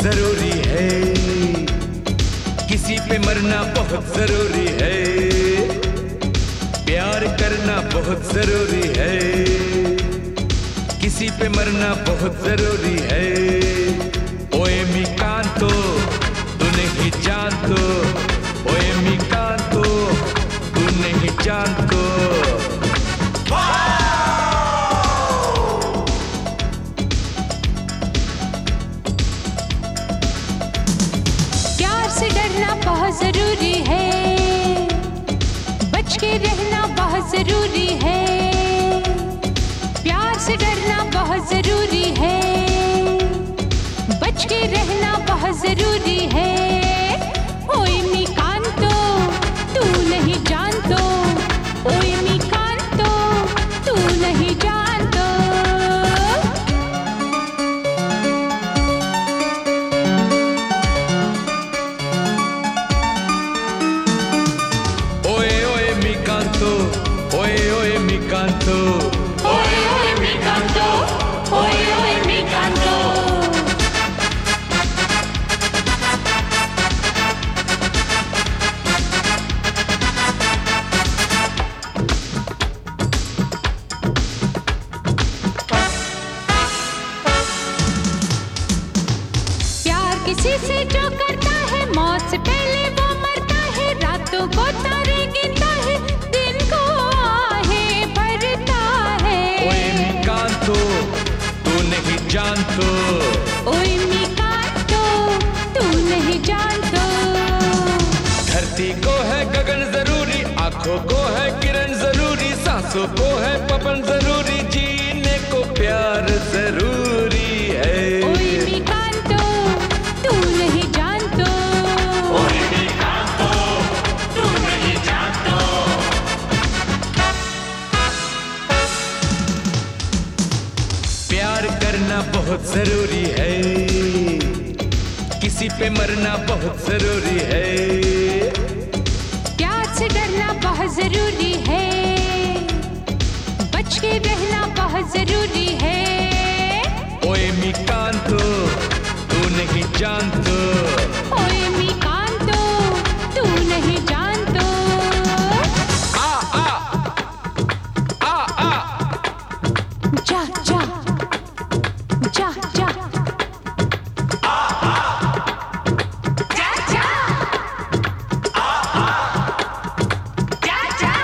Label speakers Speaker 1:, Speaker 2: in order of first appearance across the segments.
Speaker 1: जरूरी है, किसी पे मरना बहुत जरूरी है, प्यार करना बहुत जरूरी है, किसी पे मरना बहुत जरूरी है। ओए मी कांतो तू नहीं जानतो, ओए मी कांतो तू नहीं जानतो।
Speaker 2: प्यार से डरना बहुत जरूरी है, बच के रहना बहुत जरूरी है, प्यार से डरना बहुत जरूरी है, बच के रहना बहुत जरूरी है। ओए मी कांतो तू नहीं जानतो, ओए मी कांतो तू नहीं जानतो।
Speaker 1: ओए ओए मी कांतो, ओए ओए मी कांतो,
Speaker 2: ओए ओए मी कांतो, ओए ओए मी कांतो। प्यार किसी से जो करता है मौत से पहले वो मरता है, रातों को तारे गिनता है, दिन को आहें भरता है।
Speaker 1: ओए मी कांतो तू नहीं जानतो,
Speaker 2: ओए मी कांतो तू नहीं जानतो।
Speaker 1: धरती को है गगन जरूरी, आंखों को है किरण जरूरी, सांसों को है पवन जरूरी, जीने को प्यार जरूरी है।
Speaker 2: ओए मी कांतो तू नहीं जानतो,
Speaker 1: ओए मी कांतो तू नहीं जानतो। प्यार करना बहुत जरूरी है, किसी पे मरना बहुत जरूरी है,
Speaker 2: प्यार से डरना बहुत जरूरी है, बच के रहना बहुत जरूरी है।
Speaker 1: ओए मी कांतो तू नहीं जानतो,
Speaker 2: ओए मी कांतो तू नहीं जानतो।
Speaker 1: आ आ आ आ
Speaker 2: जा जा जा जा जा जा जा जा।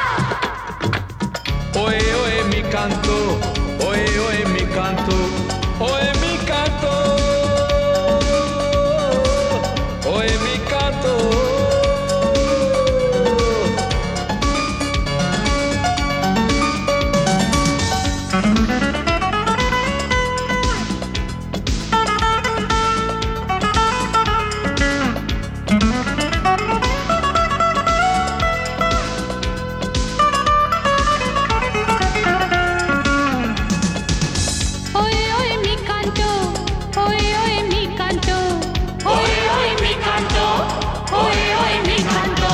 Speaker 1: ओए ओए मी कांतो, ओए ओए मी कांतो, ओए मी कांतो, ओए मी कांतो।
Speaker 2: ओए ओए मी कांतो, ओए ओए मी कांतो, ओए ओए मी कांतो, ओए ओए मी कांतो।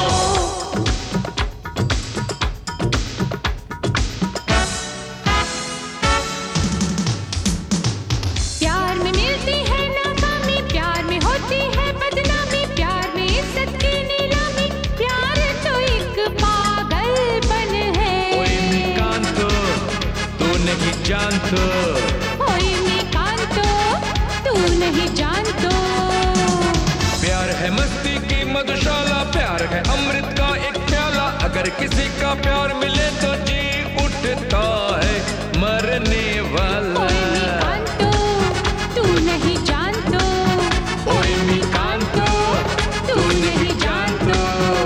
Speaker 2: प्यार में मिलती है नाकामी, प्यार में होती है बदनामी, प्यार में इज्जत की नीलामी, प्यार तो एक पागलपन है।
Speaker 1: ओए मी कांतो तू नहीं जानतो,
Speaker 2: ओए मी कांतो तू नहीं जानतो।
Speaker 1: प्यार है मस्ती की मधुशाला, प्यार है अमृत का एक प्याला, अगर किसी का प्यार मिले तो जी उठता है मरने वाला।
Speaker 2: ओए मी कांतो तू नहीं जानतो,
Speaker 1: ओए मी कांतो
Speaker 2: तू नहीं जानतो।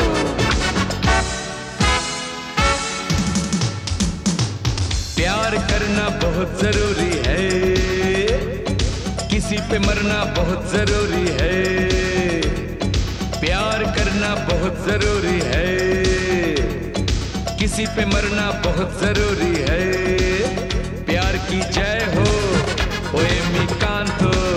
Speaker 1: प्यार करना बहुत जरूरी है, किसी पे मरना बहुत जरूरी है, प्यार करना बहुत जरूरी है, किसी पे मरना बहुत जरूरी है। प्यार की जय हो ओए मी कांतो।